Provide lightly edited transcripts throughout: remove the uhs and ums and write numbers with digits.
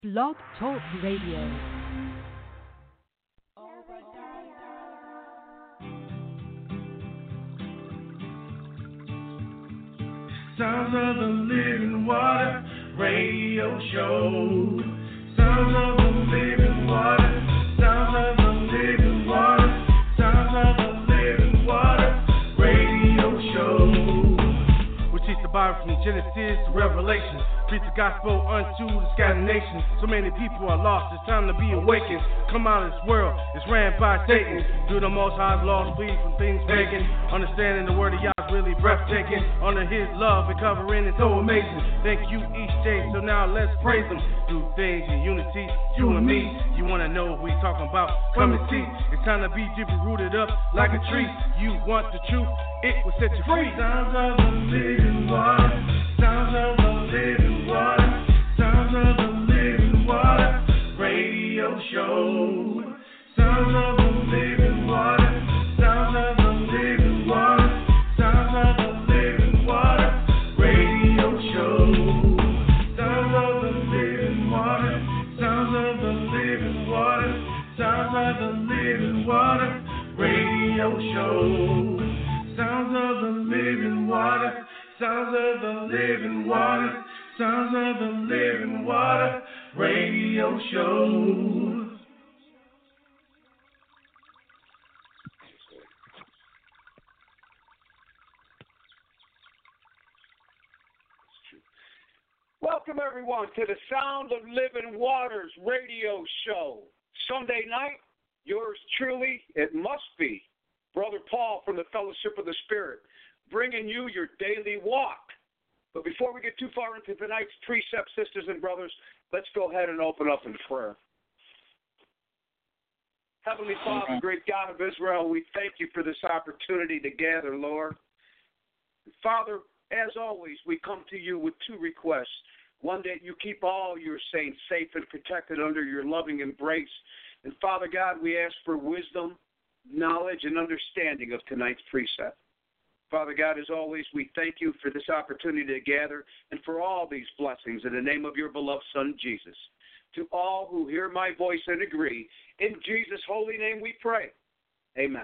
Blog Talk Radio. Sounds of the Living Water Radio Show. Sounds of the Living Water. Sounds of the Living Water. Sounds of the Living Water Radio Show. We teach the Bible from Genesis to Revelation. Preach the gospel unto the scattered nations. So many people are lost, it's time to be awakened. Come out of this world, it's ran by Satan. Do the Most High's laws, flee from things pagan. Understanding the word of Yah's really breathtaking. Under his love and covering is so amazing. Thank you each day, so now let's praise him. Do things in unity, you and me. You wanna know what we talking about? Come and see. It's time to be deeply rooted up like a tree. You want the truth, it will set you free. Sounds of the living water. Sounds of the living water. Sounds of the living water radio show. Sounds of the living water. Sounds of the living water. Sounds of the living water radio show. Sounds of the living water. Sounds of the living water. Sounds of the living water radio show. Sounds of the living water. Sounds of the living water. Sounds of the living water radio show. Welcome everyone to the Sound of Living Waters radio show. Sunday night, yours truly, it must be, Brother Paul from the Fellowship of the Spirit, bringing you your daily walk. But before we get too far into tonight's precept, sisters and brothers, let's go ahead and open up in prayer. Heavenly Father, great God of Israel, we thank you for this opportunity to gather, Lord. Father, as always, we come to you with two requests. One, that you keep all your saints safe and protected under your loving embrace. And Father God, we ask for wisdom, knowledge, and understanding of tonight's precept. Father God, as always, we thank you for this opportunity to gather and for all these blessings in the name of your beloved Son, Jesus. To all who hear my voice and agree, in Jesus' holy name we pray. Amen.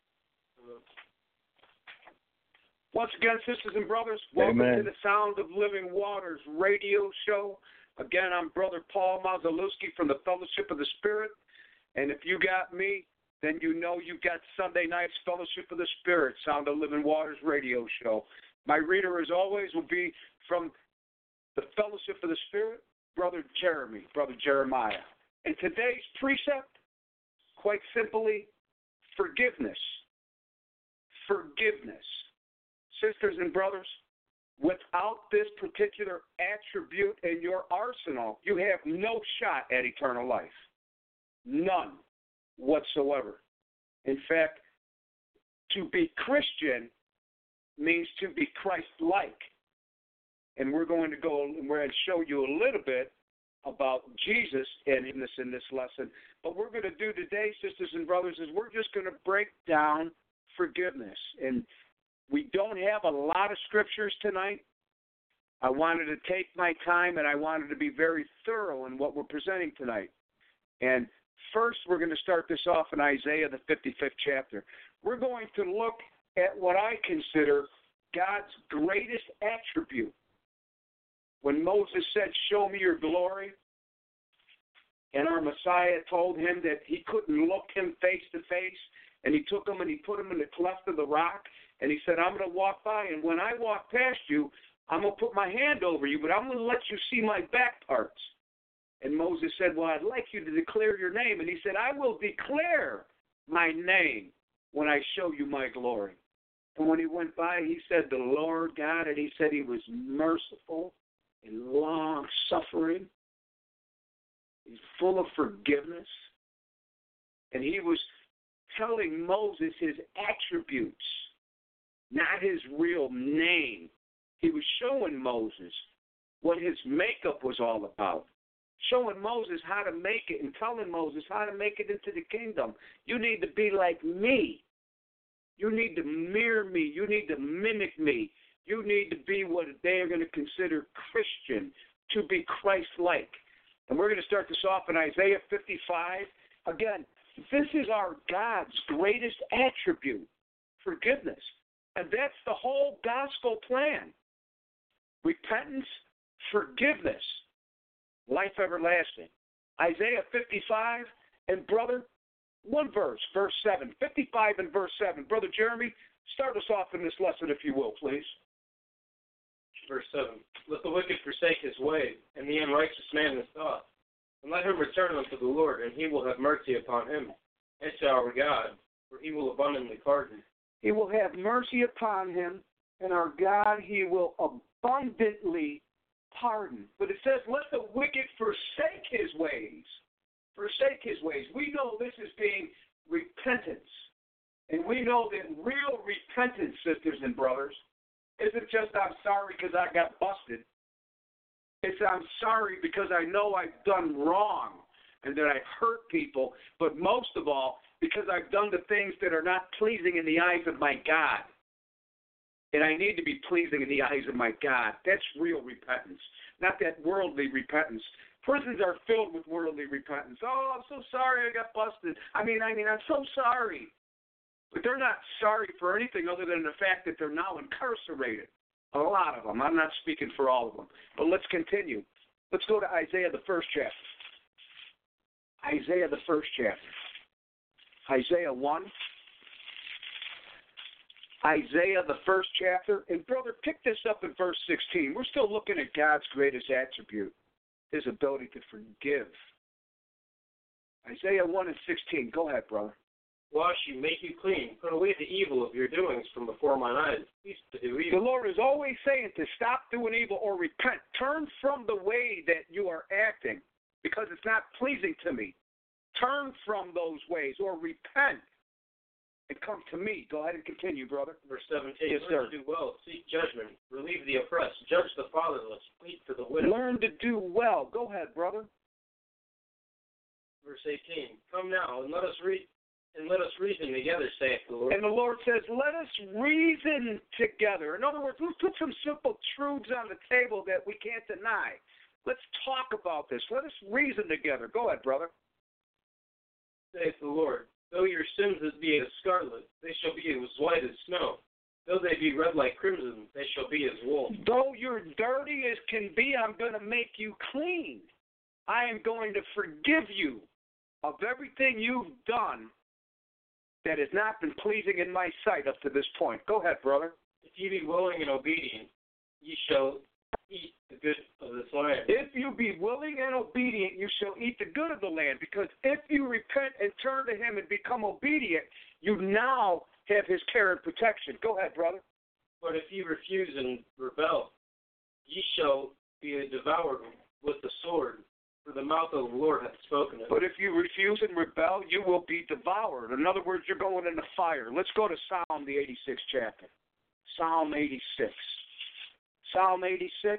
Once again, sisters and brothers, welcome to the Sound of Living Waters radio show. Again, I'm Brother Paul Mazalewski from the Fellowship of the Spirit. And if you got me, then you know you've got Sunday night's Fellowship of the Spirit, Sound of Living Waters radio show. My reader, as always, will be from the Fellowship of the Spirit, Brother Jeremiah. And today's precept, quite simply, forgiveness. Forgiveness. Sisters and brothers, without this particular attribute in your arsenal, you have no shot at eternal life. None whatsoever. In fact, to be Christian means to be Christ-like. And we're going to show you a little bit about Jesus in this lesson. But we're going to do today, sisters and brothers, is we're just going to break down forgiveness. And we don't have a lot of scriptures tonight. I wanted to take my time, and I wanted to be very thorough in what we're presenting tonight. And first, we're going to start this off in Isaiah, the 55th chapter. We're going to look at what I consider God's greatest attribute. When Moses said, "Show me your glory," and our Messiah told him that he couldn't look him face to face, and he took him and he put him in the cleft of the rock, and he said, "I'm going to walk by, and when I walk past you, I'm going to put my hand over you, but I'm going to let you see my back parts." And Moses said, "Well, I'd like you to declare your name." And he said, "I will declare my name when I show you my glory." And when he went by, he said, "The Lord God," and he said he was merciful and long-suffering. He's full of forgiveness. And he was telling Moses his attributes, not his real name. He was showing Moses what his makeup was all about. Showing Moses how to make it and telling Moses how to make it into the kingdom. You need to be like me. You need to mirror me. You need to mimic me. You need to be what they are going to consider Christian, to be Christ-like. And we're going to start this off in Isaiah 55. Again, this is our God's greatest attribute, forgiveness. And that's the whole gospel plan. Repentance, forgiveness, life everlasting. Isaiah 55, and brother, one verse, verse 7. 55 and verse 7. Brother Jeremy, start us off in this lesson, if you will, please. Verse 7. Let the wicked forsake his way, and the unrighteous man his thoughts. And let him return unto the Lord, and he will have mercy upon him, and to our God, for he will abundantly pardon. He will have mercy upon him, and our God, he will abundantly pardon. But it says, let the wicked forsake his ways. Forsake his ways. We know this is being repentance. And we know that real repentance, sisters and brothers, isn't just I'm sorry because I got busted. It's I'm sorry because I know I've done wrong and that I've hurt people, but most of all, because I've done the things that are not pleasing in the eyes of my God. And I need to be pleasing in the eyes of my God. That's real repentance, not that worldly repentance. Prisons are filled with worldly repentance. Oh, I'm so sorry I got busted. I mean, I'm so sorry. But they're not sorry for anything other than the fact that they're now incarcerated. A lot of them. I'm not speaking for all of them. But let's continue. Let's go to Isaiah, the first chapter. Isaiah, the first chapter. Isaiah 1. Isaiah, the first chapter. And, brother, pick this up in verse 16. We're still looking at God's greatest attribute, his ability to forgive. Isaiah 1 and 16. Go ahead, brother. Wash you, make you clean. Put away the evil of your doings from before mine eyes. Cease to do evil. The Lord is always saying to stop doing evil or repent. Turn from the way that you are acting because it's not pleasing to me. Turn from those ways or repent and come to me. Go ahead and continue, brother. Verse 17. Yes, Learn sir. to do well, seek judgment, relieve the oppressed, judge the fatherless, plead for the widow. Learn to do well. Go ahead, brother. Verse 18. Come now and let us reason together, saith the Lord. And the Lord says, let us reason together. In other words, let's put some simple truths on the table that we can't deny. Let's talk about this. Let us reason together. Go ahead, brother. Saith the Lord, though your sins be as scarlet, they shall be as white as snow. Though they be red like crimson, they shall be as wool. Though you're dirty as can be, I'm going to make you clean. I am going to forgive you of everything you've done that has not been pleasing in my sight up to this point. Go ahead, brother. If ye be willing and obedient, ye shall eat the good of this land. If you be willing and obedient, you shall eat the good of the land. Because if you repent and turn to him and become obedient, you now have his care and protection. Go ahead, brother. But if ye refuse and rebel, ye shall be devoured with the sword. For the mouth of the Lord hath spoken it. But if you refuse and rebel, you will be devoured. In other words, you're going into fire. Let's go to Psalm, the 86th chapter. Psalm 86. Psalm 86.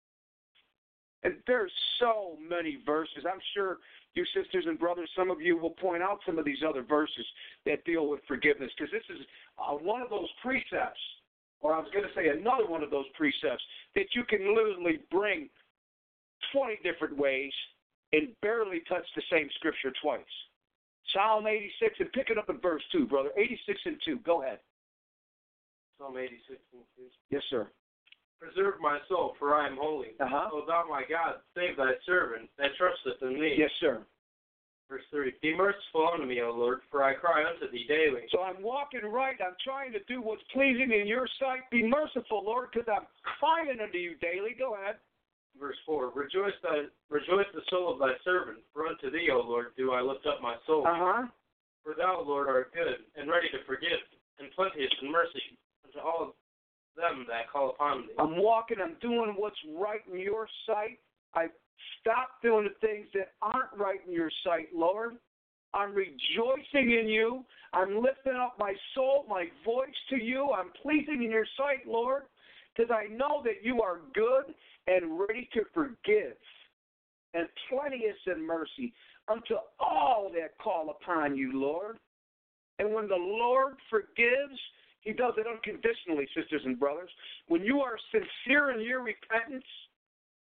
And there's so many verses. I'm sure you sisters and brothers, some of you will point out some of these other verses that deal with forgiveness. Because this is one of those precepts, or I was going to say another one of those precepts, that you can literally bring 20 different ways and barely touch the same scripture twice. Psalm 86, and pick it up in verse 2, brother. 86 and 2. Go ahead. Psalm 86 and 2. Yes, sir. Preserve my soul, for I am holy. O thou my God, save thy servant that trusteth in thee. Yes, sir. Verse 3. Be merciful unto me, O Lord, for I cry unto thee daily. So I'm walking right. I'm trying to do what's pleasing in your sight. Be merciful, Lord, because I'm crying unto you daily. Go ahead. Verse 4, rejoice the soul of thy servant, for unto thee, O Lord, do I lift up my soul. For thou, Lord, art good, and ready to forgive, and plenteous in mercy unto all them that call upon thee. I'm walking, I'm doing what's right in your sight. I've stopped doing the things that aren't right in your sight, Lord. I'm rejoicing in you. I'm lifting up my soul, my voice to you. I'm pleasing in your sight, Lord, because I know that you are good and ready to forgive, and plenteous in mercy unto all that call upon you, Lord. And when the Lord forgives, he does it unconditionally, sisters and brothers. When you are sincere in your repentance,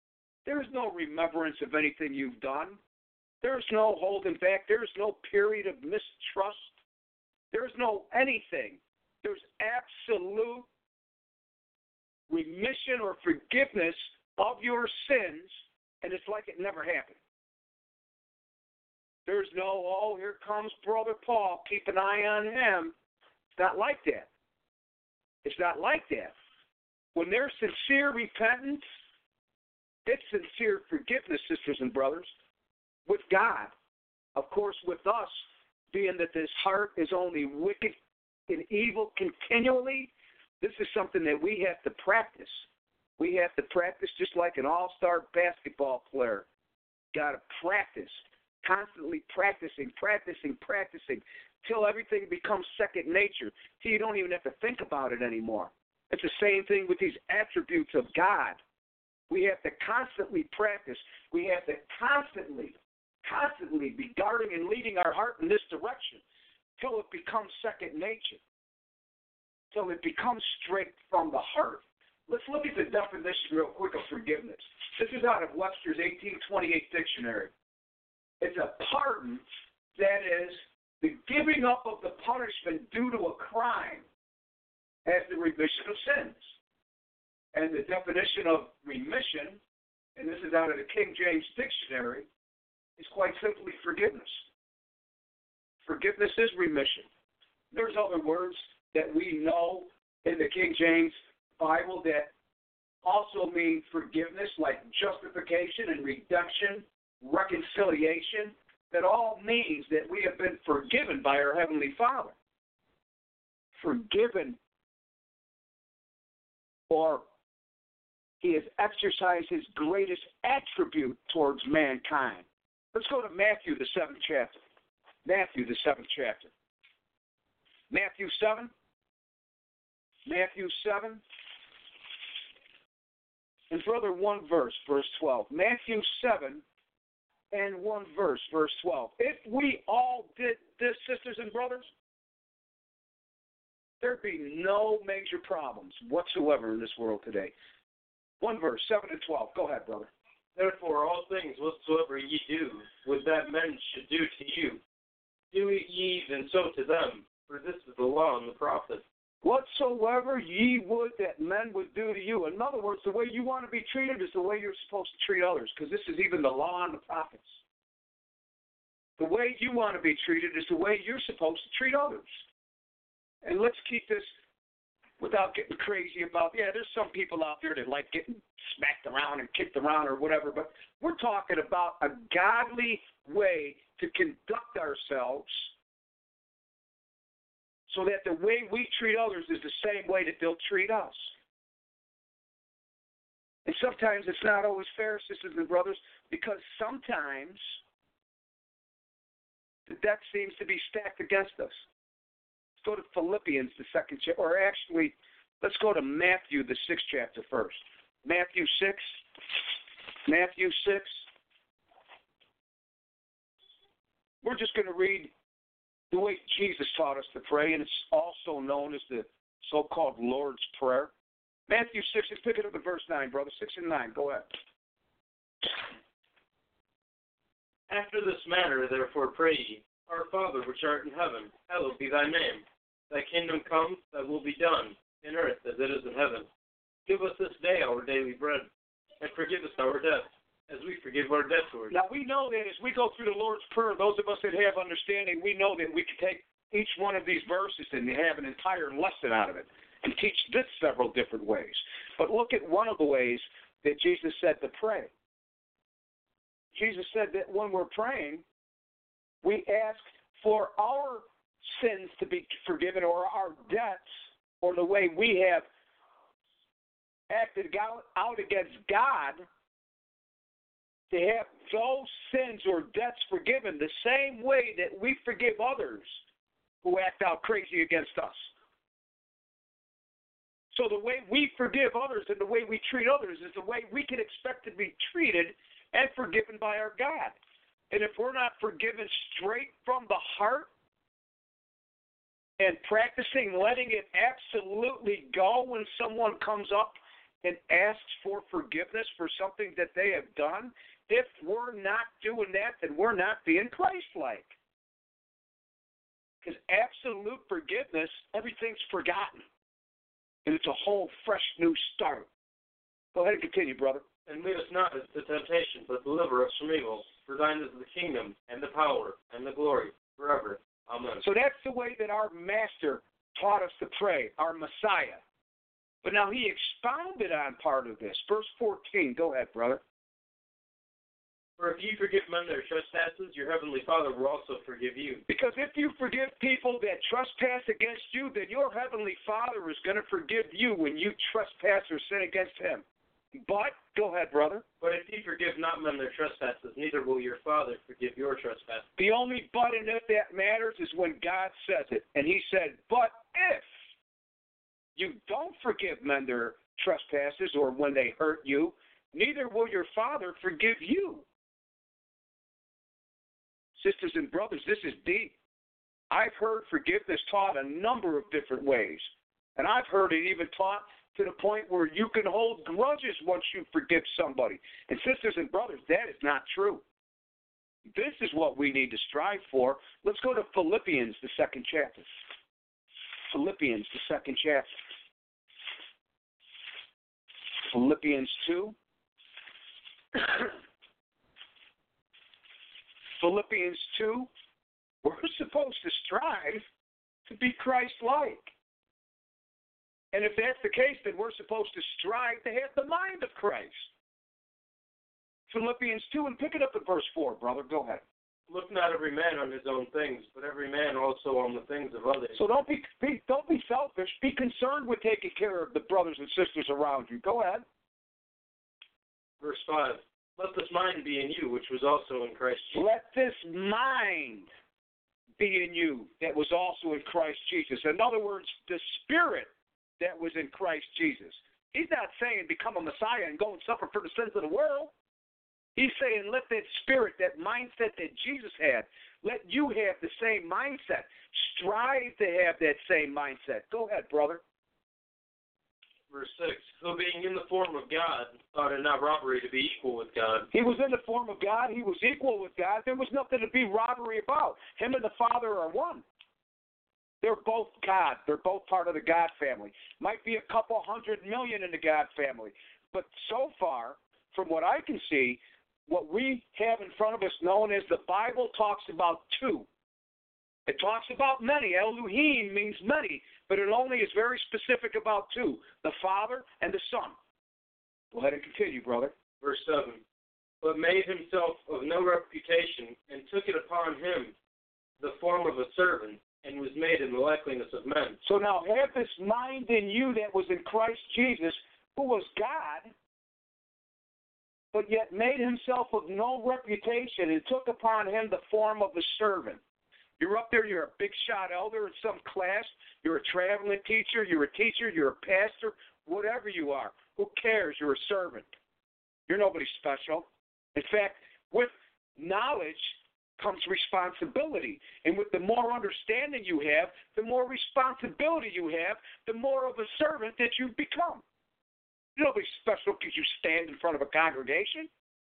There is no remembrance of anything you've done. There is no holding back. There is no period of mistrust. There is no anything. There's absolute remission or forgiveness of your sins, and it's like it never happened. There's no, oh, here comes Brother Paul, keep an eye on him. It's not like that. It's not like that. When there's sincere repentance, it's sincere forgiveness, sisters and brothers, with God. Of course, with us, being that this heart is only wicked and evil continually, this is something that we have to practice. We have to practice just like an all-star basketball player. Got to practice, constantly practicing, till everything becomes second nature, till you don't even have to think about it anymore. It's the same thing with these attributes of God. We have to constantly practice. We have to constantly be guarding and leading our heart in this direction till it becomes second nature, till it becomes straight from the heart. Let's look at the definition real quick of forgiveness. This is out of Webster's 1828 dictionary. It's a pardon, that is, the giving up of the punishment due to a crime as the remission of sins. And the definition of remission, and this is out of the King James Dictionary, is quite simply forgiveness. Forgiveness is remission. There's other words that we know in the King James Bible that also mean forgiveness, like justification and redemption, reconciliation, that all means that we have been forgiven by our Heavenly Father. Forgiven, or He has exercised His greatest attribute towards mankind. Let's go to Matthew, the 7th chapter. Matthew, the 7th chapter. Matthew 7. Matthew 7. And further, one verse, verse 12. Matthew 7 and one verse, verse 12. If we all did this, sisters and brothers, there'd be no major problems whatsoever in this world today. One verse, 7 and 12. Go ahead, brother. Therefore, all things whatsoever ye do, would that men should do to you, do ye even so to them, for this is the law and the prophets. Whatsoever ye would that men would do to you. In other words, the way you want to be treated is the way you're supposed to treat others, because this is even the law and the prophets. The way you want to be treated is the way you're supposed to treat others. And let's keep this without getting crazy about, there's some people out there that like getting smacked around and kicked around or whatever, but we're talking about a godly way to conduct ourselves so that the way we treat others is the same way that they'll treat us. And sometimes it's not always fair, sisters and brothers, because sometimes the deck seems to be stacked against us. Let's go to Philippians, the 2nd chapter, or actually, let's go to Matthew, the 6th chapter first. Matthew 6. Matthew 6. We're just going to read the way Jesus taught us to pray, and it's also known as the so-called Lord's Prayer. Matthew 6, let's pick it up at verse 9, brother. 6 and 9, go ahead. After this manner, therefore, pray ye, Our Father which art in heaven, hallowed be thy name. Thy kingdom come, thy will be done, in earth as it is in heaven. Give us this day our daily bread, and forgive us our debts, as we forgive our debtors. Now, we know that as we go through the Lord's Prayer, those of us that have understanding, we know that we can take each one of these verses and have an entire lesson out of it and teach this several different ways. But look at one of the ways that Jesus said to pray. Jesus said that when we're praying, we ask for our sins to be forgiven, or our debts, or the way we have acted out against God, to have those sins or debts forgiven the same way that we forgive others who act out crazy against us. So the way we forgive others and the way we treat others is the way we can expect to be treated and forgiven by our God. And if we're not forgiven straight from the heart and practicing letting it absolutely go when someone comes up and asks for forgiveness for something that they have done? If we're not doing that, then we're not being Christ-like. Because absolute forgiveness, everything's forgotten. And it's a whole fresh new start. Go ahead and continue, brother. And lead us not into temptation, but deliver us from evil. For thine is the kingdom, and the power, and the glory, forever. Amen. So that's the way that our Master taught us to pray, our Messiah. But now he expounded on part of this. Verse 14. Go ahead, brother. For if you forgive men their trespasses, your heavenly Father will also forgive you. Because if you forgive people that trespass against you, then your heavenly Father is going to forgive you when you trespass or sin against him. But, go ahead, brother. But if you forgive not men their trespasses, neither will your Father forgive your trespasses. The only but in it that matters is when God says it. And he said, but if you don't forgive men their trespasses or when they hurt you, neither will your Father forgive you. Sisters and brothers, this is deep. I've heard forgiveness taught a number of different ways. And I've heard it even taught to the point where you can hold grudges once you forgive somebody. And sisters and brothers, that is not true. This is what we need to strive for. Let's go to Philippians, the 2nd chapter. Philippians, the 2nd chapter. Philippians 2. Philippians 2, we're supposed to strive to be Christ-like. And if that's the case, then we're supposed to strive to have the mind of Christ. Philippians 2, and pick it up at verse 4, brother. Go ahead. Look not every man on his own things, but every man also on the things of others. So don't be selfish. Be concerned with taking care of the brothers and sisters around you. Go ahead. Verse 5. Let this mind be in you, which was also in Christ Jesus. Let this mind be in you that was also in Christ Jesus. In other words, the spirit that was in Christ Jesus. He's not saying become a Messiah and go and suffer for the sins of the world. He's saying let that spirit, that mindset that Jesus had, let you have the same mindset. Strive to have that same mindset. Go ahead, brother. Verse 6, who being in the form of God, thought it not robbery to be equal with God. He was in the form of God. He was equal with God. There was nothing to be robbery about. Him and the Father are one. They're both God. They're both part of the God family. Might be a couple 100 million in the God family. But so far, from what I can see, what we have in front of us known as the Bible talks about two. It talks about many. Elohim means many, but it only is very specific about two, the Father and the Son. Go ahead and continue, brother. Verse 7, but made himself of no reputation, and took it upon him the form of a servant, and was made in the likeness of men. So now have this mind in you that was in Christ Jesus, who was God, but yet made himself of no reputation, and took upon him the form of a servant. You're up there, you're a big shot elder in some class, you're a traveling teacher, you're a pastor, whatever you are. Who cares? You're a servant. You're nobody special. In fact, with knowledge comes responsibility. And with the more understanding you have, the more responsibility you have, the more of a servant that you become. You're nobody special because you stand in front of a congregation.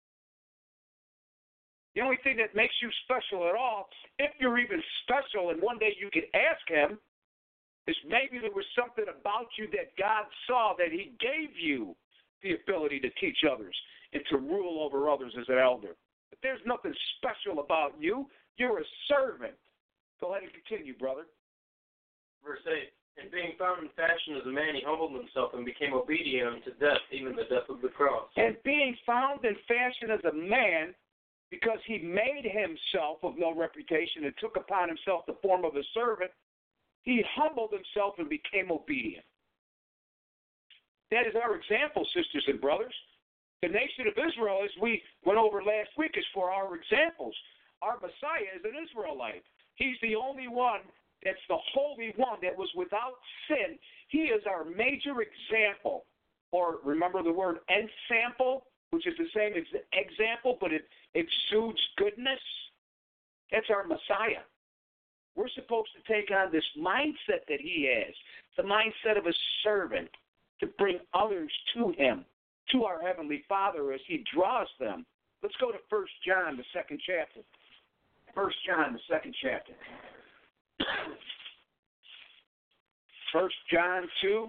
The only thing that makes you special at all, if you're even special and one day you could ask him, is maybe there was something about you that God saw that he gave you the ability to teach others and to rule over others as an elder. But there's nothing special about you. You're a servant. Go ahead and continue, brother. Verse 8, and being found in fashion as a man, he humbled himself and became obedient unto death, even the death of the cross. And being found in fashion as a man, because he made himself of no reputation and took upon himself the form of a servant, he humbled himself and became obedient. That is our example, sisters and brothers. The nation of Israel, as we went over last week, is for our examples. Our Messiah is an Israelite. He's the only one that's the Holy One that was without sin. He is our major example. Or remember the word ensample, which is the same as example, but it exudes goodness. That's our Messiah. We're supposed to take on this mindset that he has, the mindset of a servant. to bring others to him, to our Heavenly Father as he draws them. Let's go to 1 John, the 2nd chapter. 1 John, the 2nd chapter. 1 John 2.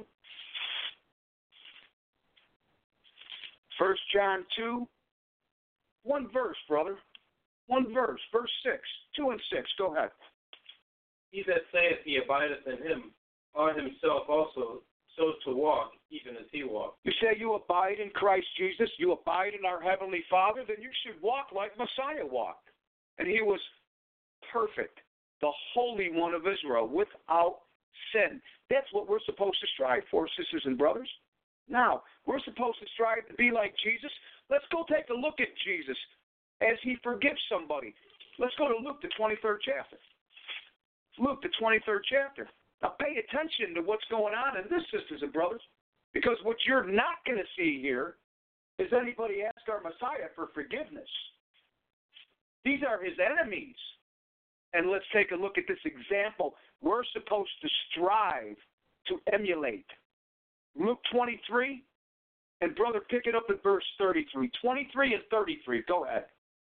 1 John 2. One verse, brother. One verse. Verse 6. 2 and 6. Go ahead. He that saith he abideth in him ought himself also so to walk, even as he walked. You say you abide in Christ Jesus, you abide in our Heavenly Father, then you should walk like Messiah walked. And he was perfect, the Holy One of Israel, without sin. That's what we're supposed to strive for, sisters and brothers. Now, we're supposed to strive to be like Jesus. Let's go take a look at Jesus as he forgives somebody. Let's go to Luke, the 23rd chapter. Luke, the 23rd chapter. Now, pay attention to what's going on in this, sisters and brothers, because what you're not going to see here is anybody ask our Messiah for forgiveness. These are his enemies. And let's take a look at this example we're supposed to strive to emulate. Luke 23, and brother, pick it up at verse 33. 23 and 33, go ahead.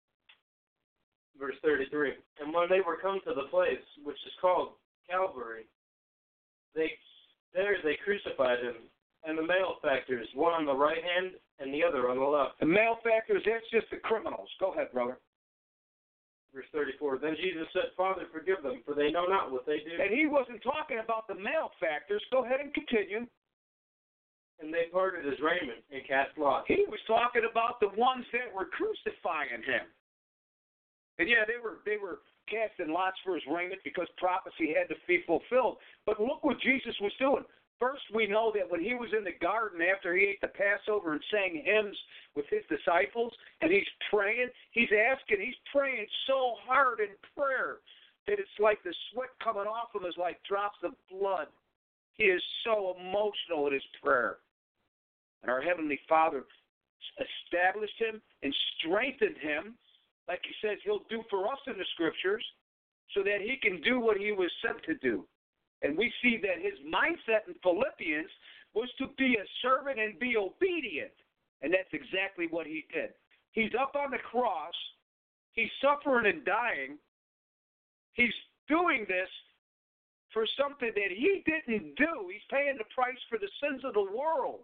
Verse 33, and when they were come to the place which is called Calvary, they crucified him, and the malefactors, one on the right hand and the other on the left. The malefactors, that's just the criminals. Go ahead, brother. Verse 34, then Jesus said, Father, forgive them, for they know not what they do. And he wasn't talking about the malefactors. Go ahead and continue. And they parted his raiment and cast lots. He was talking about the ones that were crucifying him. And yeah, they were casting lots for his raiment because prophecy had to be fulfilled. But look what Jesus was doing. First, we know that when he was in the garden after he ate the Passover and sang hymns with his disciples, and he's praying, he's praying so hard in prayer that it's like the sweat coming off him is like drops of blood. He is so emotional in his prayer. And our Heavenly Father established him and strengthened him, like he says he'll do for us in the Scriptures, so that he can do what he was sent to do. And we see that his mindset in Philippians was to be a servant and be obedient. And that's exactly what he did. He's up on the cross. He's suffering and dying. He's doing this for something that he didn't do. He's paying the price for the sins of the world.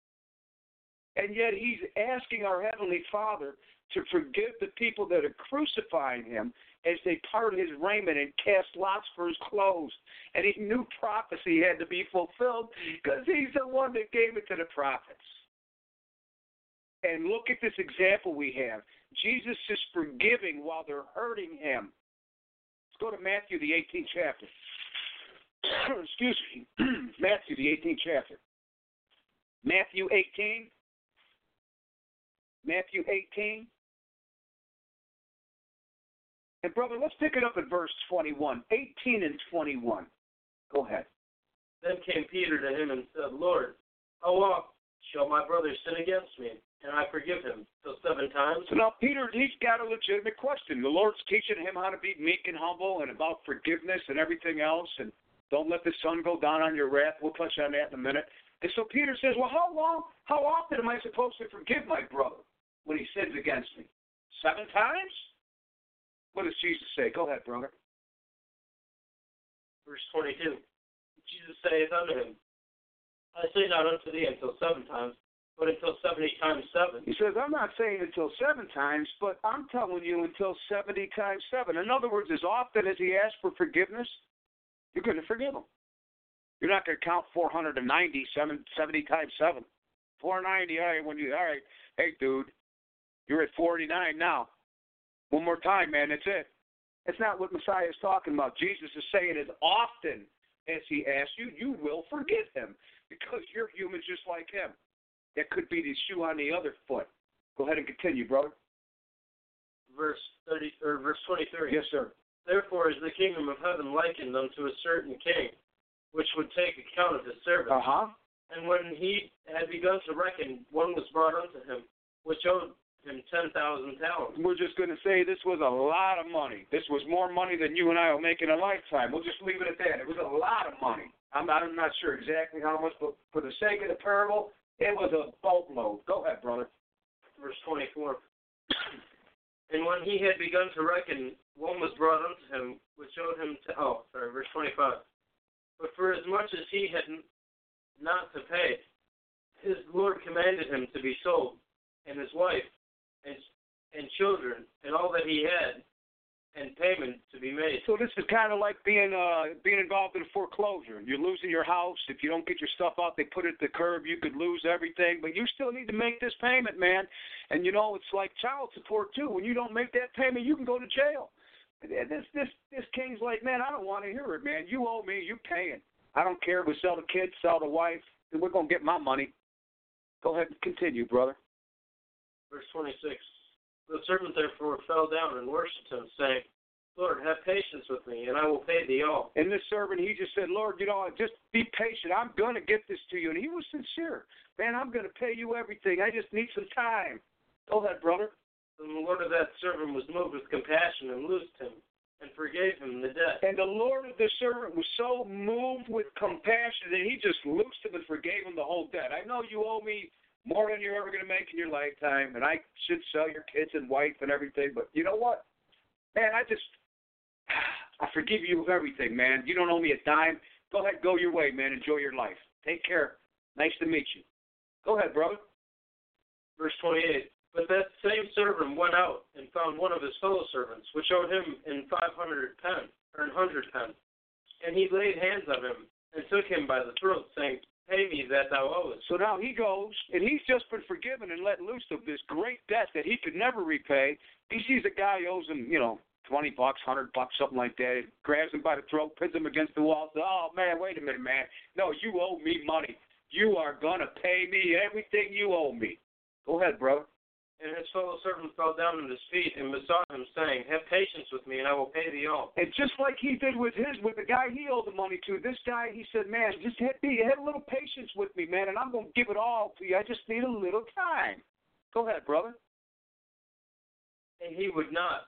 And yet he's asking our Heavenly Father to forgive the people that are crucifying him as they part his raiment and cast lots for his clothes. And he knew prophecy had to be fulfilled because he's the one that gave it to the prophets. And look at this example we have. Jesus is forgiving while they're hurting him. Let's go to Matthew, the 18th chapter. Excuse me. Matthew, the 18th chapter. Matthew 18. Matthew 18. And, brother, let's pick it up at verse 21. 18 and 21. Go ahead. Then came Peter to him and said, Lord, how oft shall my brother sin against me, and I forgive him? Till 7 times? So now Peter, he's got a legitimate question. The Lord's teaching him how to be meek and humble and about forgiveness and everything else, and don't let the sun go down on your wrath. We'll touch on that in a minute. And so Peter says, well, how often am I supposed to forgive my brother when he sins against me? 7 times? What does Jesus say? Go ahead, brother. Verse 22. Jesus saith unto him, I say not unto thee until 7 times, but until 70 times 7. He says, I'm not saying until 7 times, but I'm telling you until 70 times 7. In other words, as often as he asks for forgiveness, you're going to forgive him. You're not going to count 490, 70 times 7. 490, all right, hey, dude, you're at 49 now. One more time, man, that's it. That's not what Messiah is talking about. Jesus is saying as often as he asks you, you will forgive him because you're human just like him. That could be the shoe on the other foot. Go ahead and continue, brother. Verse 23. Yes, sir. Therefore is the kingdom of heaven likened unto a certain king, which would take account of his servants. And when he had begun to reckon, one was brought unto him, which owed him 10,000 talents. We're just going to say this was a lot of money. This was more money than you and I will make in a lifetime. We'll just leave it at that. It was a lot of money. I'm not sure exactly how much, but for the sake of the parable, it was a boatload. Go ahead, brother. Verse 24. And when he had begun to reckon, one was brought unto him, which showed him verse 25. But for as much as he had not to pay, his Lord commanded him to be sold, and his wife, and children, and all that he had, and payment to be made. So this is kind of like being involved in a foreclosure. You're losing your house. If you don't get your stuff out, they put it at the curb. You could lose everything, but you still need to make this payment, man. And you know, it's like child support too. When you don't make that payment, you can go to jail. This king's like, man, I don't want to hear it, man. You owe me. You paying. I don't care if we sell the kids, sell the wife. We're gonna get my money. Go ahead and continue, brother. Verse 26. The servant therefore fell down and worshipped him, saying, Lord, have patience with me, and I will pay thee all. And this servant, he just said, Lord, just be patient. I'm going to get this to you. And he was sincere. Man, I'm going to pay you everything. I just need some time. Go ahead, brother. And the Lord of that servant was moved with compassion and loosed him and forgave him the debt. And the Lord of the servant was so moved with compassion that he just loosed him and forgave him the whole debt. I know you owe me more than you're ever going to make in your lifetime, and I should sell your kids and wife and everything, but you know what? Man, I forgive you everything, man. You don't owe me a dime. Go ahead, go your way, man. Enjoy your life. Take care. Nice to meet you. Go ahead, brother. Verse 28. But that same servant went out and found one of his fellow servants, which owed him in 100 pence. And he laid hands on him and took him by the throat, saying, Pay me that thou owest. So now he goes, and he's just been forgiven and let loose of this great debt that he could never repay. He sees a guy who owes him, $20, $100, something like that. He grabs him by the throat, pins him against the wall, says, oh, man, wait a minute, man. No, you owe me money. You are going to pay me everything you owe me. Go ahead, brother. And his fellow servant fell down at his feet and besought him, saying, Have patience with me, and I will pay thee all. And just like he did with the guy he owed the money to, this guy, he said, man, just have a little patience with me, man, and I'm going to give it all to you. I just need a little time. Go ahead, brother. And he would not,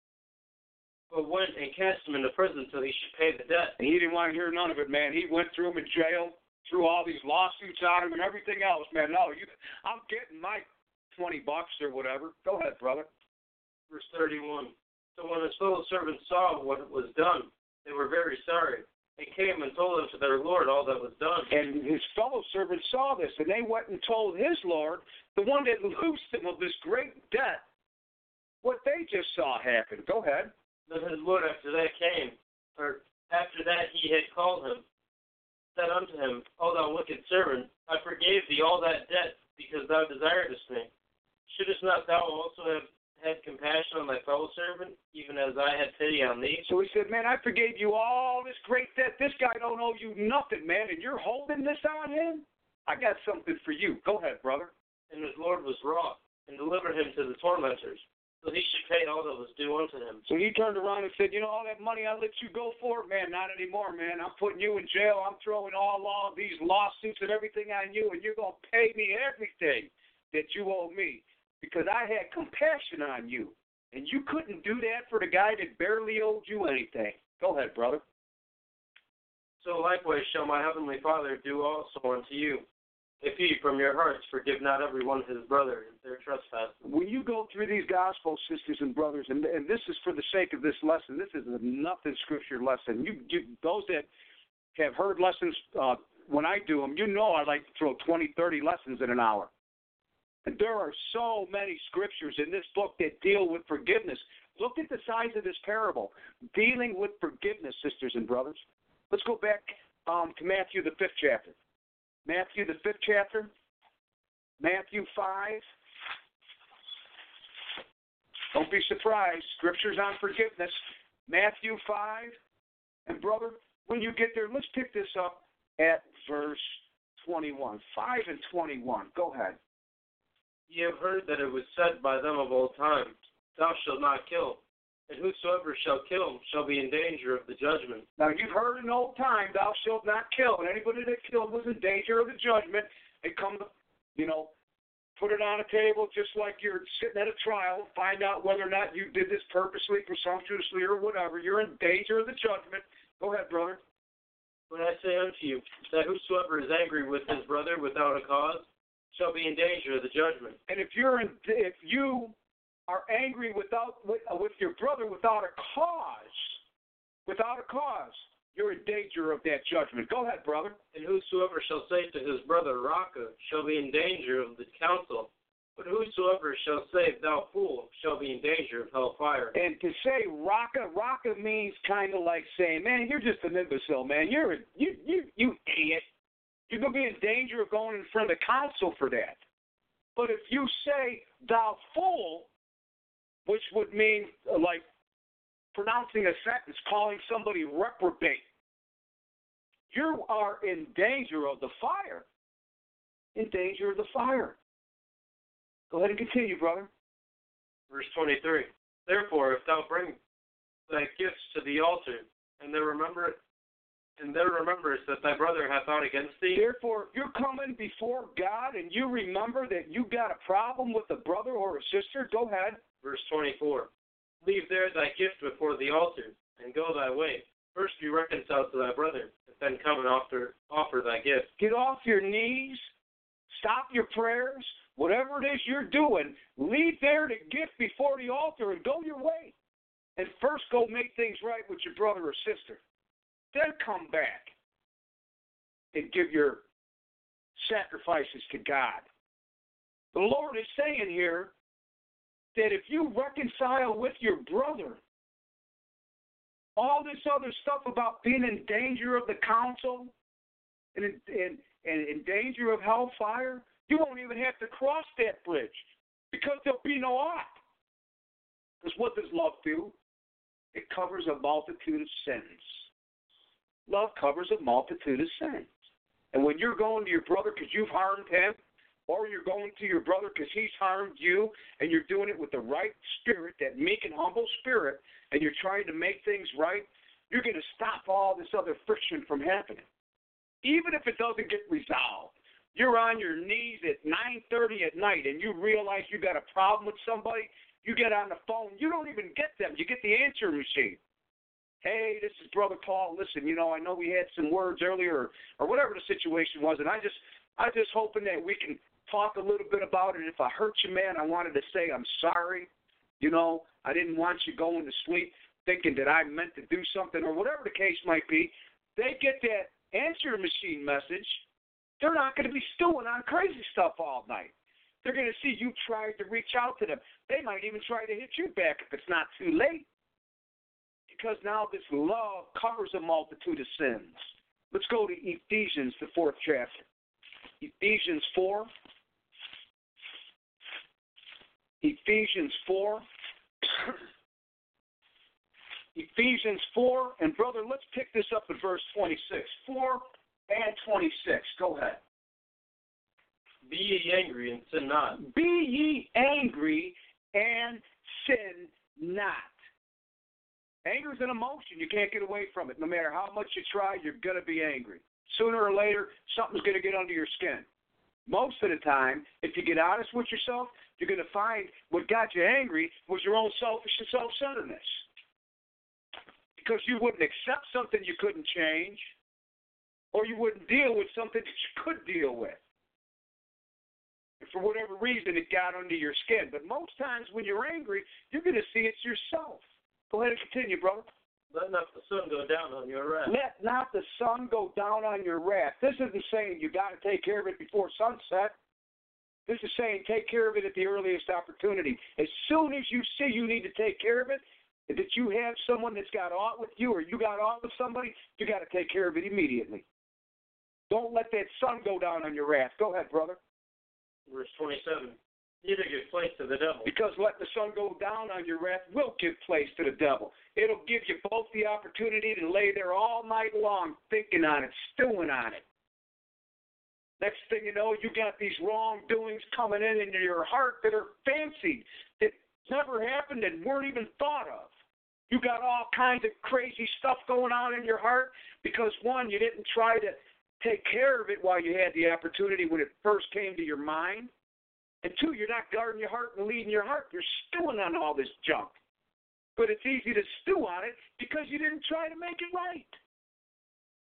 but went and cast him into prison till he should pay the debt. And he didn't want to hear none of it, man. He went through him in jail, threw all these lawsuits on him and everything else, man. No, I'm getting my $20 or whatever. Go ahead, brother. Verse 31. So when his fellow servants saw what was done, they were very sorry, and came and told unto their Lord all that was done. And his fellow servants saw this, and they went and told his Lord, the one that loosed him of this great debt, what they just saw happen. Go ahead. Then his Lord after that he had called him, said unto him, O thou wicked servant, I forgave thee all that debt, because thou desiredest me. Shouldest not thou also have had compassion on thy fellow servant, even as I had pity on thee? So he said, man, I forgave you all this great debt. This guy don't owe you nothing, man, and you're holding this on him? I got something for you. Go ahead, brother. And his Lord was wroth, and delivered him to the tormentors, so he should pay all that was due unto him. So he turned around and said, all that money I let you go for, man, not anymore, man. I'm putting you in jail. I'm throwing all these lawsuits and everything on you, and you're going to pay me everything that you owe me, because I had compassion on you. And you couldn't do that for the guy that barely owed you anything. Go ahead, brother. So likewise shall my heavenly Father do also unto you, if ye from your hearts forgive not every one his brother their trespasses. When you go through these gospel, sisters and brothers, and this is for the sake of this lesson, this is a nothing scripture lesson. Those that have heard lessons when I do them, I like to throw 20, 30 lessons in an hour. And there are so many scriptures in this book that deal with forgiveness. Look at the size of this parable, dealing with forgiveness, sisters and brothers. Let's go back to Matthew, the 5th chapter. Matthew, the 5th chapter. Matthew 5. Don't be surprised. Scriptures on forgiveness. Matthew 5. And, brother, when you get there, let's pick this up at verse 21. 5 and 21. Go ahead. Ye have heard that it was said by them of old time, Thou shalt not kill, and whosoever shall kill shall be in danger of the judgment. Now, you've heard in old time, thou shalt not kill, and anybody that killed was in danger of the judgment. They come, put it on a table just like you're sitting at a trial, find out whether or not you did this purposely, presumptuously, or whatever. You're in danger of the judgment. Go ahead, brother. When I say unto you that whosoever is angry with his brother without a cause shall be in danger of the judgment. And if you are angry with your brother without a cause, you're in danger of that judgment. Go ahead, brother. And whosoever shall say to his brother, Raka, shall be in danger of the council. But whosoever shall say, thou fool, shall be in danger of hellfire. And to say Raka means kind of like saying, man, you're just an imbecile, man. You idiot. You're going to be in danger of going in front of the council for that. But if you say, thou fool, which would mean like pronouncing a sentence, calling somebody reprobate, you are in danger of the fire. In danger of the fire. Go ahead and continue, brother. Verse 23. Therefore, if thou bring thy gifts to the altar, and there rememberest that thy brother hath aught against thee. Therefore, if you're coming before God and you remember that you got a problem with a brother or a sister, go ahead. Verse 24. Leave there thy gift before the altar, and go thy way. First be reconciled to thy brother, and then come and offer thy gift. Get off your knees. Stop your prayers. Whatever it is you're doing, leave there the gift before the altar and go your way. And first go make things right with your brother or sister. Then come back and give your sacrifices to God. The Lord is saying here that if you reconcile with your brother, all this other stuff about being in danger of the council and in danger of hellfire, you won't even have to cross that bridge because there'll be no ought. Because what does love do? It covers a multitude of sins. Love covers a multitude of sins. And when you're going to your brother because you've harmed him, or you're going to your brother because he's harmed you, and you're doing it with the right spirit, that meek and humble spirit, and you're trying to make things right, you're going to stop all this other friction from happening. Even if it doesn't get resolved. You're on your knees at 9:30 at night, and you realize you got a problem with somebody, you get on the phone, you don't even get them. You get the answering machine. Hey, this is Brother Paul. Listen, I know we had some words earlier, or whatever the situation was, and I just hoping that we can talk a little bit about it. If I hurt you, man, I wanted to say I'm sorry. I didn't want you going to sleep thinking that I meant to do something, or whatever the case might be. They get that answering machine message. They're not going to be stewing on crazy stuff all night. They're going to see you tried to reach out to them. They might even try to hit you back if it's not too late. Because now this love covers a multitude of sins. Let's go to Ephesians, the 4th chapter. Ephesians 4. Ephesians 4. Ephesians 4. And, brother, let's pick this up at verse 26. 4 and 26. Go ahead. Be ye angry and sin not. Be ye angry and sin not. Anger is an emotion. You can't get away from it. No matter how much you try, you're going to be angry. Sooner or later, something's going to get under your skin. Most of the time, if you get honest with yourself, you're going to find what got you angry was your own selfish and self-centeredness. Because you wouldn't accept something you couldn't change, or you wouldn't deal with something that you could deal with. And for whatever reason, it got under your skin. But most times when you're angry, you're going to see it's yourself. Go ahead and continue, brother. Let not the sun go down on your wrath. Let not the sun go down on your wrath. This isn't saying you got to take care of it before sunset. This is saying take care of it at the earliest opportunity. As soon as you see you need to take care of it, that you have someone that's got aught with you or you got aught with somebody, you got to take care of it immediately. Don't let that sun go down on your wrath. Go ahead, brother. Verse 27. Neither give place to the devil. Because letting the sun go down on your wrath will give place to the devil. It'll give you both the opportunity to lay there all night long thinking on it, stewing on it. Next thing you know, you got these wrongdoings coming in into your heart that are fancied, that never happened and weren't even thought of. You got all kinds of crazy stuff going on in your heart because, one, you didn't try to take care of it while you had the opportunity when it first came to your mind. And two, you're not guarding your heart and leading your heart. You're stewing on all this junk. But it's easy to stew on it because you didn't try to make it right.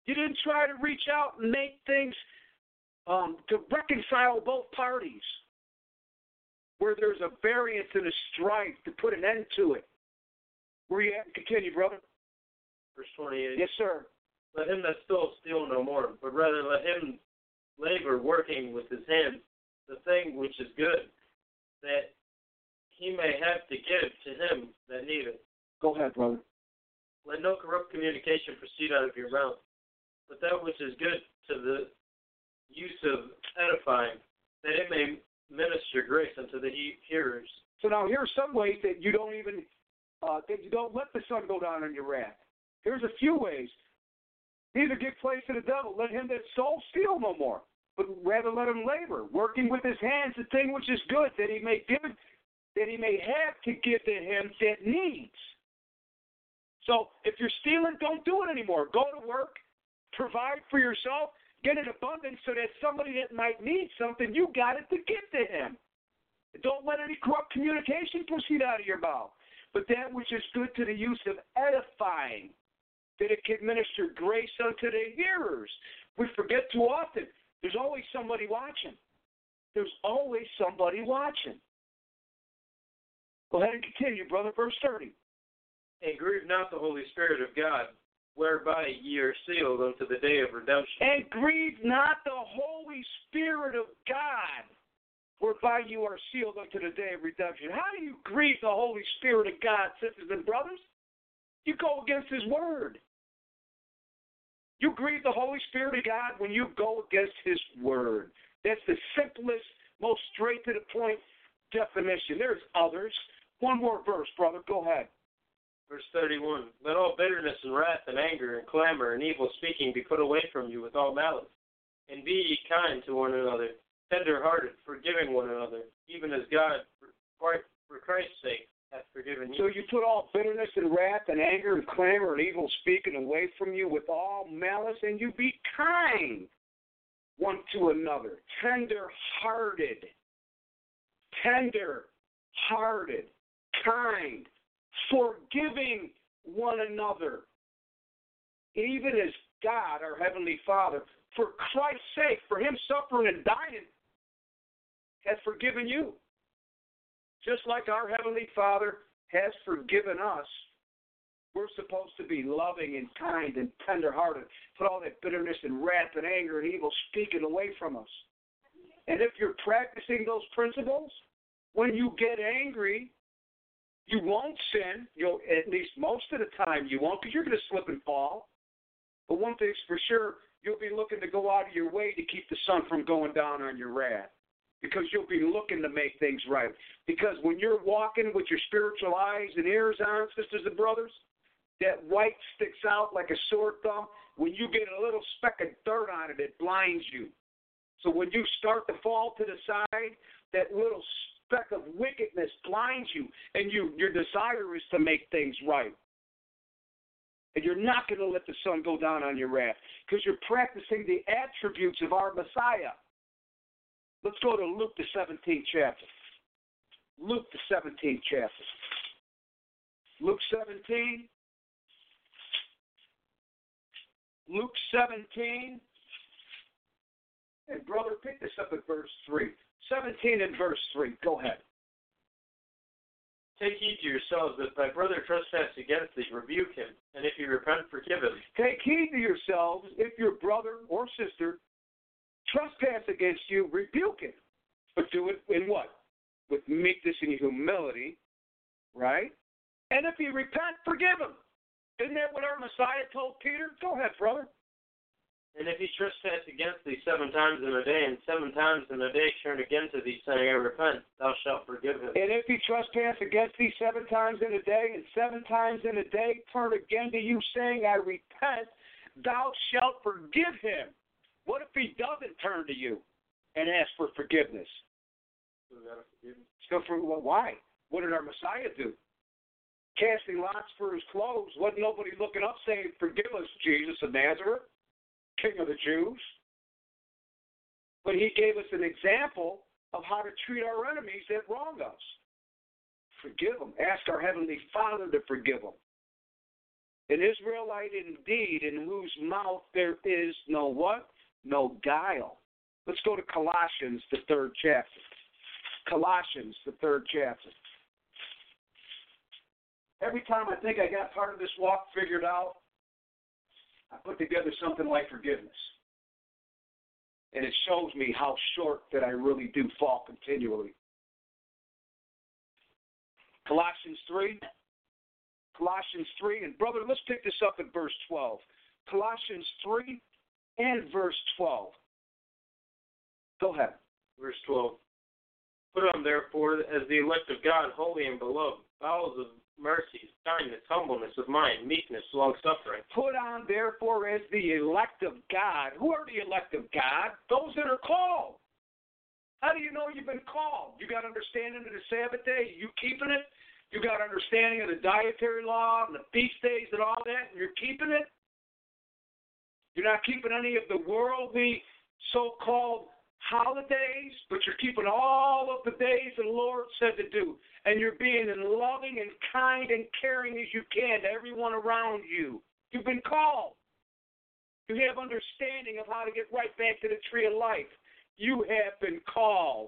You didn't try to reach out and make things to reconcile both parties, where there's a variance and a strife, to put an end to it. Where you at? Continue, brother. Verse 28. Yes, sir. Let him that stole steal no more, but rather let him labor, working with his hands the thing which is good, that he may have to give to him that needeth. Go ahead, brother. Let no corrupt communication proceed out of your mouth, but that which is good to the use of edifying, that it may minister grace unto the hearers. So now here's some ways that you don't even that you don't let the sun go down on your wrath. Here's a few ways. Neither give place to the devil. Let him that stole steal no more, but rather let him labor, working with his hands the thing which is good, that he may give it, that he may have to give to him that needs. So if you're stealing, don't do it anymore. Go to work, provide for yourself, get an abundance so that somebody that might need something, you got it to give to him. Don't let any corrupt communication proceed out of your mouth, but that which is good to the use of edifying, that it can minister grace unto the hearers. We forget too often, there's always somebody watching. There's always somebody watching. Go ahead and continue, brother. Verse 30. And grieve not the Holy Spirit of God, whereby ye are sealed unto the day of redemption. And grieve not the Holy Spirit of God, whereby you are sealed unto the day of redemption. How do you grieve the Holy Spirit of God, sisters and brothers? You go against His Word. You grieve the Holy Spirit of God when you go against His Word. That's the simplest, most straight-to-the-point definition. There's others. One more verse, brother. Go ahead. Verse 31. Let all bitterness and wrath and anger and clamor and evil speaking be put away from you with all malice. And be ye kind to one another, tender-hearted, forgiving one another, even as God, for Christ's sake, hath forgiven you. So you put all bitterness and wrath and anger and clamor and evil speaking away from you with all malice, and you be kind one to another, tender-hearted, kind, forgiving one another, even as God, our Heavenly Father, for Christ's sake, for Him suffering and dying, has forgiven you. Just like our Heavenly Father has forgiven us, we're supposed to be loving and kind and tender-hearted. Put all that bitterness and wrath and anger and evil speaking away from us. And if you're practicing those principles, when you get angry, you won't sin. You'll, at least most of the time you won't, because you're going to slip and fall. But one thing's for sure, you'll be looking to go out of your way to keep the sun from going down on your wrath, because you'll be looking to make things right. Because when you're walking with your spiritual eyes and ears on, sisters and brothers, that white sticks out like a sore thumb. When you get a little speck of dirt on it, it blinds you. So when you start to fall to the side, that little speck of wickedness blinds you, and your desire is to make things right. And you're not going to let the sun go down on your wrath, because you're practicing the attributes of our Messiah. Let's go to Luke, the 17th chapter. Luke, the 17th chapter. Luke 17. Luke 17. And brother, pick this up at verse 3. 17 and verse 3. Go ahead. Take heed to yourselves, that thy brother trespass against thee, rebuke him, and if he repent, forgive him. Take heed to yourselves, if your brother or sister trespass against you, rebuke him. But do it in what? With meekness and humility, right? And if he repent, forgive him. Isn't that what our Messiah told Peter? Go ahead, brother. And if he trespass against thee 7 times in a day, and 7 times in a day turn again to thee, saying, I repent, thou shalt forgive him. And if he trespass against thee 7 times in a day, and 7 times in a day turn again to you, saying, I repent, thou shalt forgive him. What if he doesn't turn to you and ask for forgiveness? So why? What did our Messiah do? Casting lots for his clothes. Wasn't nobody looking up saying, forgive us, Jesus of Nazareth, King of the Jews. But he gave us an example of how to treat our enemies that wrong us. Forgive them. Ask our Heavenly Father to forgive them. An Israelite indeed, in whose mouth there is no what? No guile. Let's go to Colossians, the 3rd chapter. Colossians, the 3rd chapter. Every time I think I got part of this walk figured out, I put together something like forgiveness. And it shows me how short that I really do fall continually. Colossians 3. Colossians 3. And brother, let's pick this up at verse 12. Colossians 3 and verse 12. Go ahead. Verse 12. Put on, therefore, as the elect of God, holy and beloved, bowels of mercy, kindness, humbleness of mind, meekness, long-suffering. Put on, therefore, as the elect of God. Who are the elect of God? Those that are called. How do you know you've been called? You got understanding of the Sabbath day? You keeping it? You got understanding of the dietary law and the feast days and all that, and you're keeping it? You're not keeping any of the worldly so-called holidays, but you're keeping all of the days the Lord said to do. And you're being as loving and kind and caring as you can to everyone around you. You've been called. You have understanding of how to get right back to the tree of life. You have been called.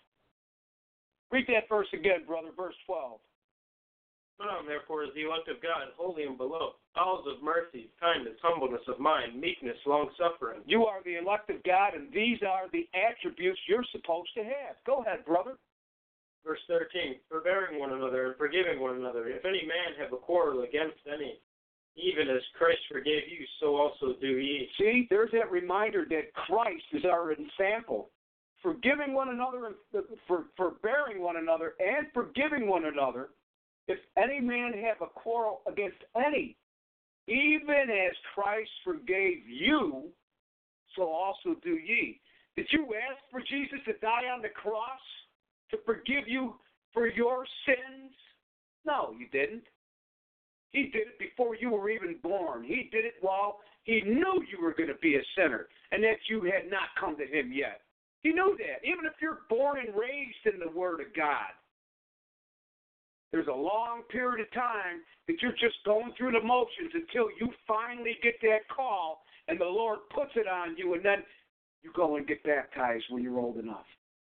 Read that verse again, brother, verse 12. Put on, therefore, as the elect of God, holy and beloved, bowels of mercy, kindness, humbleness of mind, meekness, long-suffering. You are the elect of God, and these are the attributes you're supposed to have. Go ahead, brother. Verse 13, forbearing one another and forgiving one another. If any man have a quarrel against any, even as Christ forgave you, so also do ye. See, there's that reminder that Christ is our example. Forgiving one another, and forbearing one another, and forgiving one another. If any man have a quarrel against any, even as Christ forgave you, so also do ye. Did you ask for Jesus to die on the cross to forgive you for your sins? No, you didn't. He did it before you were even born. He did it while he knew you were going to be a sinner and that you had not come to him yet. He knew that. Even if you're born and raised in the Word of God, there's a long period of time that you're just going through the motions until you finally get that call and the Lord puts it on you, and then you go and get baptized when you're old enough.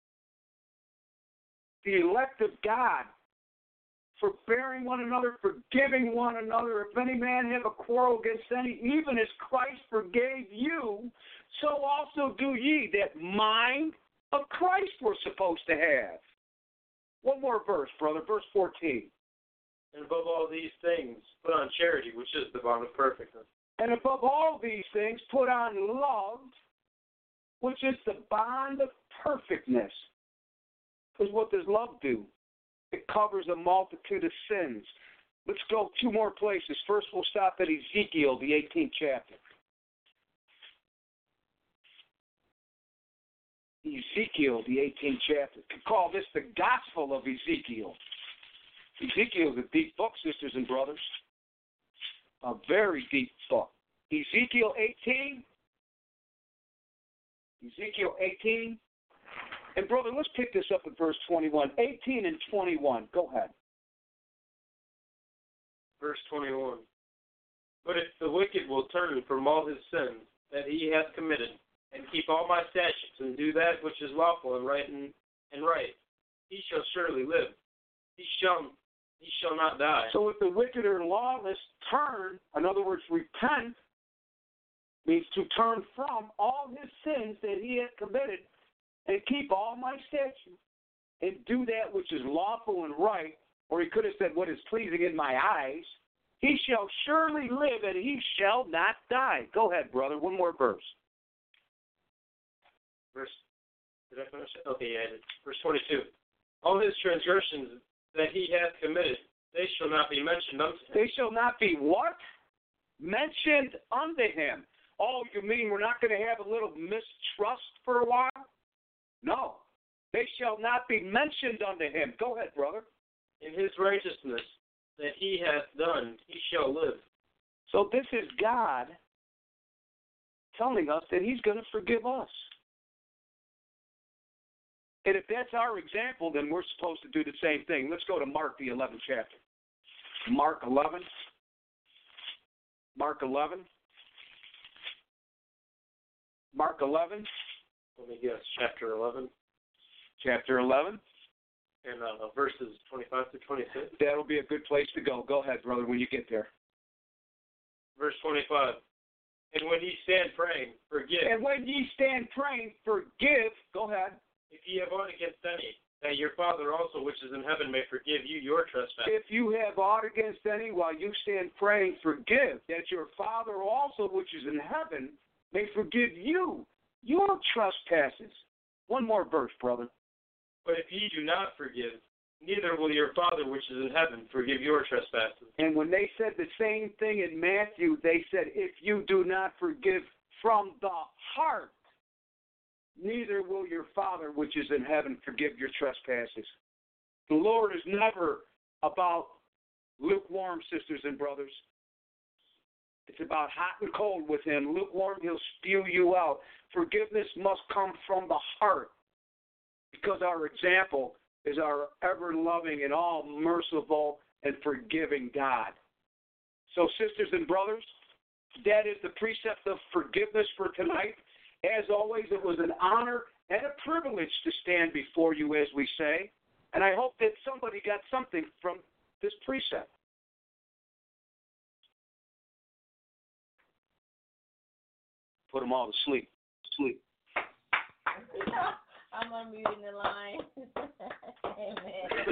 The elect of God, forbearing one another, forgiving one another. If any man have a quarrel against any, even as Christ forgave you, so also do ye. That mind of Christ we're supposed to have. One more verse, brother, verse 14. And above all these things, put on charity, which is the bond of perfectness. And above all these things, put on love, which is the bond of perfectness. Because what does love do? It covers a multitude of sins. Let's go 2 more places. First, we'll stop at Ezekiel, the 18th chapter. Ezekiel, the 18th chapter. You could call this the Gospel of Ezekiel. Ezekiel is a deep book, sisters and brothers. A very deep book. Ezekiel 18. Ezekiel 18. And brother, let's pick this up at verse 21. 18 and 21. Go ahead. Verse 21. But if the wicked will turn from all his sins that he hath committed, and keep all my statutes, and do that which is lawful and right, he shall surely live. He shall not die. So if the wicked or lawless turn, in other words, repent, means to turn from all his sins that he hath committed, and keep all my statutes, and do that which is lawful and right, or he could have said what is pleasing in my eyes, he shall surely live, and he shall not die. Go ahead, brother. One more verse. Did I finish it? Okay, yeah, I did. Verse 22. All his transgressions that he hath committed, they shall not be mentioned unto him. They shall not be what? Mentioned unto him. Oh, you mean we're not going to have a little mistrust for a while? No. They shall not be mentioned unto him. Go ahead, brother. In his righteousness that he hath done, he shall live. So this is God telling us that he's going to forgive us. And if that's our example, then we're supposed to do the same thing. Let's go to Mark, the 11th chapter. Mark 11. Mark 11. Mark 11. Let me guess, chapter 11. Chapter 11. And verses 25 to 26. That'll be a good place to go. Go ahead, brother, when you get there. Verse 25. And when ye stand praying, forgive. And when ye stand praying, forgive. Go ahead. If ye have aught against any, that your Father also which is in heaven may forgive you your trespasses. If you have aught against any while you stand praying, forgive, that your Father also which is in heaven may forgive you your trespasses. One more verse, brother. But if ye do not forgive, neither will your Father which is in heaven forgive your trespasses. And when they said the same thing in Matthew, they said, if you do not forgive from the heart, neither will your Father which is in heaven forgive your trespasses. The Lord is never about lukewarm, sisters and brothers. It's about hot and cold with Him. Lukewarm, He'll spew you out. Forgiveness must come from the heart, because our example is our ever-loving and all-merciful and forgiving God. So, sisters and brothers, that is the precept of forgiveness for tonight. As always, it was an honor and a privilege to stand before you, as we say, and I hope that somebody got something from this precept. Put them all to sleep. Sleep. I'm unmuting the line. Amen.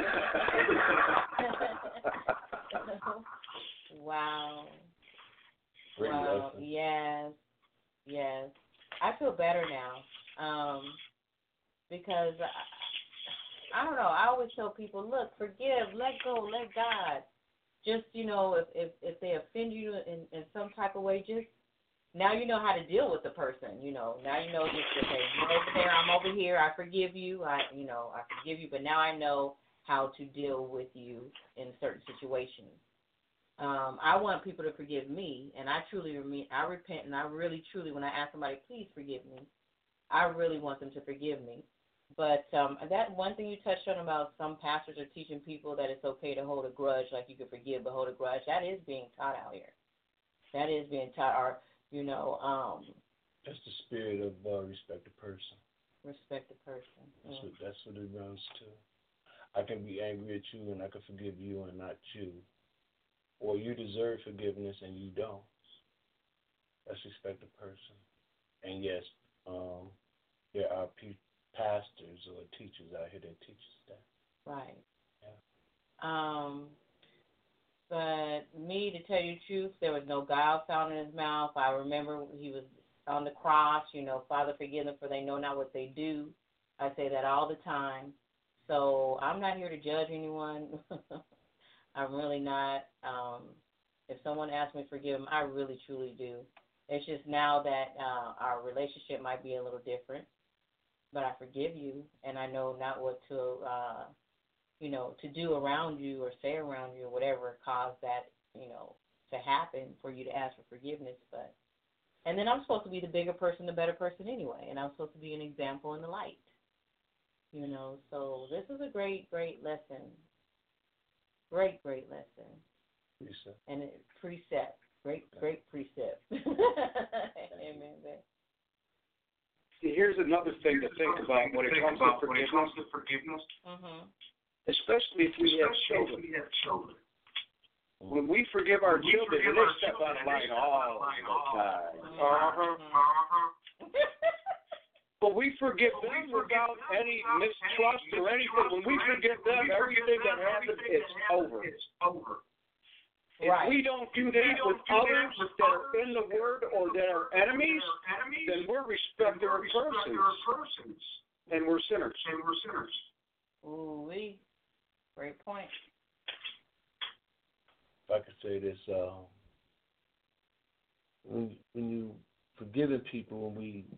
Wow. Great wow. lesson. Yes. I feel better now. Because I don't know. I always tell people, look, forgive, let go, let God. Just, if they offend you in some type of way, just now you know how to deal with the person. Now you know just okay. You're over there, I'm over here. I forgive you. I forgive you. But now I know how to deal with you in certain situations. I want people to forgive me, and I repent, and I really, truly, when I ask somebody, please forgive me, I really want them to forgive me. But that one thing you touched on about some pastors are teaching people that it's okay to hold a grudge, like you can forgive but hold a grudge, that is being taught out here. That is being taught, that's the spirit of respect the person. Respect the person. That's what it runs to. I can be angry at you and I can forgive you and not you. Or you deserve forgiveness and you don't. Let's respect the person. And yes, there are pastors or teachers out here that teach us that. Right. Yeah. But me, to tell you the truth, there was no guile found in his mouth. I remember he was on the cross, Father, forgive them for they know not what they do. I say that all the time. So I'm not here to judge anyone. I'm really not. If someone asks me to forgive them, I really, truly do. It's just now that our relationship might be a little different, but I forgive you, and I know not what to, to do around you or say around you or whatever caused that, to happen for you to ask for forgiveness. And then I'm supposed to be the bigger person, the better person anyway, and I'm supposed to be an example in the light. So this is a great, great lesson. Great, great lesson. Precept. And precept. Great precept. Amen. See, here's another thing to think about when it comes to forgiveness. Mm-hmm. Especially if we have children. When we forgive our children, they step out of line all the time. But we forgive them without any mistrust or anything. When we forgive them, everything that happened, it's over. If we don't do that with others that are in the Word or that are enemies, then we're respecter of persons. And we're sinners. Ooh, great point. If I could say this, when you forgiving people,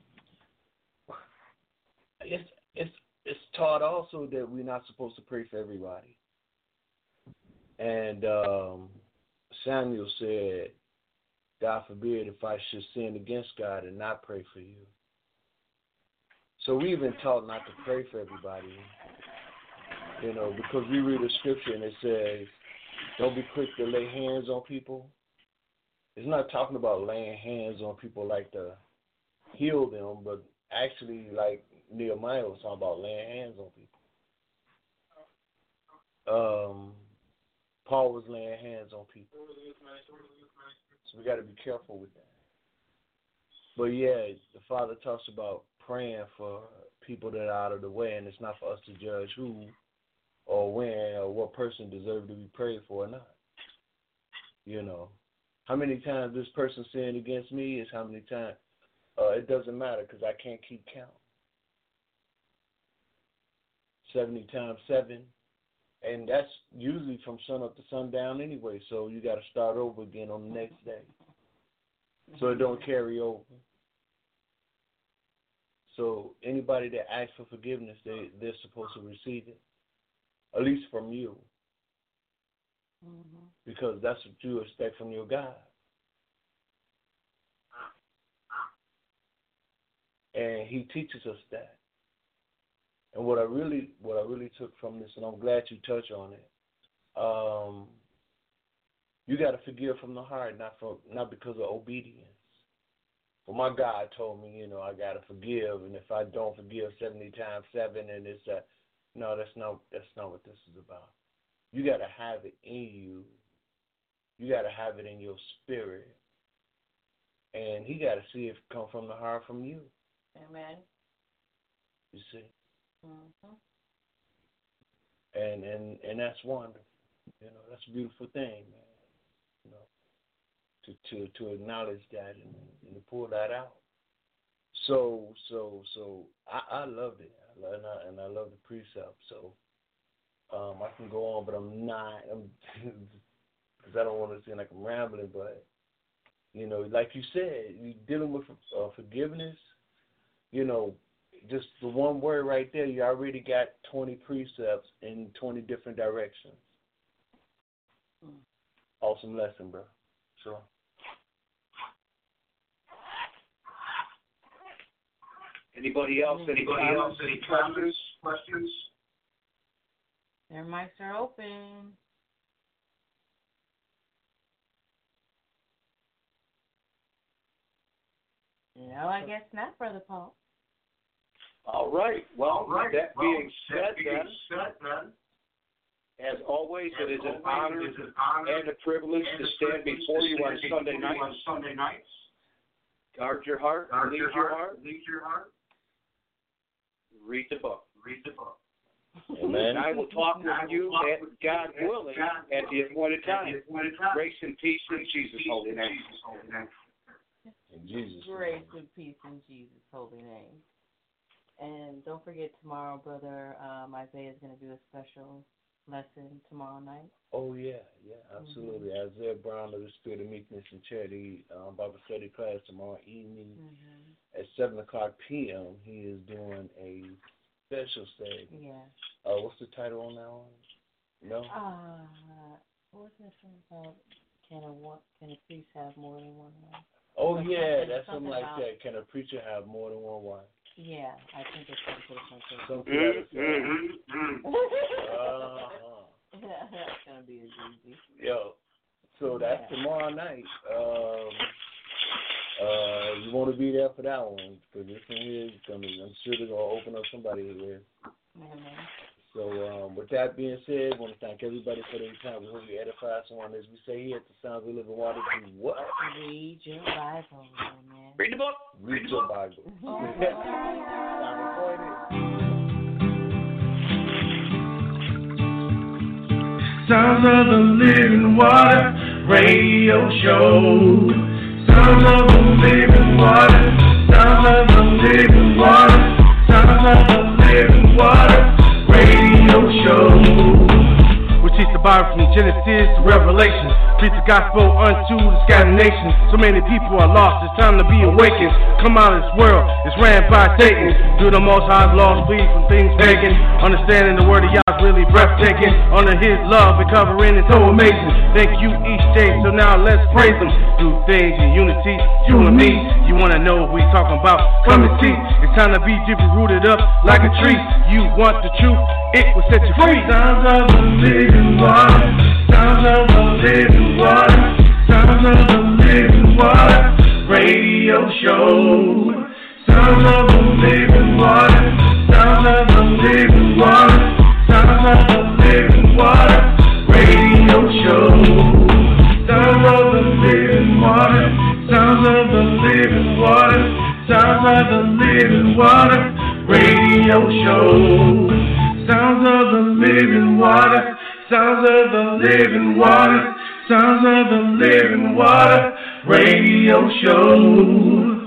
it's taught also that we're not supposed to pray for everybody. And Samuel said, God forbid if I should sin against God and not pray for you. So we've been taught not to pray for everybody, because we read a scripture and it says, don't be quick to lay hands on people. it's not talking about laying hands on people like to heal them, but actually, like Nehemiah was talking about laying hands on people. Paul was laying hands on people. So we got to be careful with that. But yeah, the Father talks about praying for people that are out of the way, and it's not for us to judge who or when or what person deserves to be prayed for or not. You know, how many times this person sinned against me is how many times. It doesn't matter because I can't keep count. 70 times 7. And that's usually from sun up to sundown anyway, so you got to start over again on the next day. So it don't carry over. So anybody that asks for forgiveness, they're supposed to receive it, at least from you. Mm-hmm. Because that's what you expect from your God. And he teaches us that. And what I really took from this, and I'm glad you touched on it, you got to forgive from the heart, not because of obedience. Well, my God told me, I got to forgive, and if I don't forgive 70 times 7, and it's no, that's not what this is about. You got to have it in you. You got to have it in your spirit, and he got to see if it come from the heart from you. Amen. You see. Mm-hmm. And that's wonderful. That's a beautiful thing, man. To acknowledge that and to pull that out. So I loved it, and I love the precept. So I can go on, but I'm not, because I don't want to seem like I'm rambling. But like you said, you're dealing with forgiveness. Just the one word right there, you already got 20 precepts in 20 different directions. Awesome lesson, bro. Sure. Anybody else? Any questions? Their mics are open. No, I guess not, Brother Paul. All right. Well, that being said, then, as always, it is an honor and a privilege to stand before you on Sunday nights. Guard your heart, lead your heart. Read the book. Amen. And I will talk with you, God willing, at the appointed time. Grace and peace in Jesus' holy name. In Jesus' Grace and peace in Jesus' holy name. And don't forget tomorrow, Brother Isaiah is going to do a special lesson tomorrow night. Oh, yeah, absolutely. Mm-hmm. Isaiah Brown of the Spirit of Meekness and Charity Bible study class tomorrow evening at 7 o'clock p.m. He is doing a special segment. Yeah. What's the title on that one? No? What's that song called? Can a priest have more than one wife? Oh, yeah, that's something like that. Can a preacher have more than one wife? Yeah, I think it's something like that. That's going to be as easy. Yo, so that's tomorrow night. You want to be there for that one, because this one here is I'm sure they're going to open up somebody here. Mm-hmm. So with that being said, I want to thank everybody for their time. We hope we edify someone. As we say here at the Sounds of Living Water, do what? Read your Bible, man. Read the book. Read your Bible. Sounds of the Living Water Radio Show. Sounds of the Living Water. Sounds of the Living Water. Sounds of the Living Water Radio Show. We teach the Bible from Genesis to Revelation. Preach the gospel unto the scattered nations. So many people are lost, it's time to be awakened. Come out of this world, it's ran by Satan. Do the Most High's laws, flee from things pagan. Understanding the word of Yah's really breathtaking. Under his love and covering is so amazing. Thank you each day, so now let's praise him. Do things in unity, you and me. You wanna know what we talking about? Come and see. It's time to be deeply rooted up like a tree. You want the truth, it will set you free. Sounds of the living water. Sounds of the living water. Sounds of the living Sounds of the living water. Sounds of the living water. Sounds of the living water. Radio show. Sounds of the living water. Sounds of the living water. Sounds of the living water. Radio show. Sounds of the living water. Sounds of the living water. Sounds of the living water. Radio show.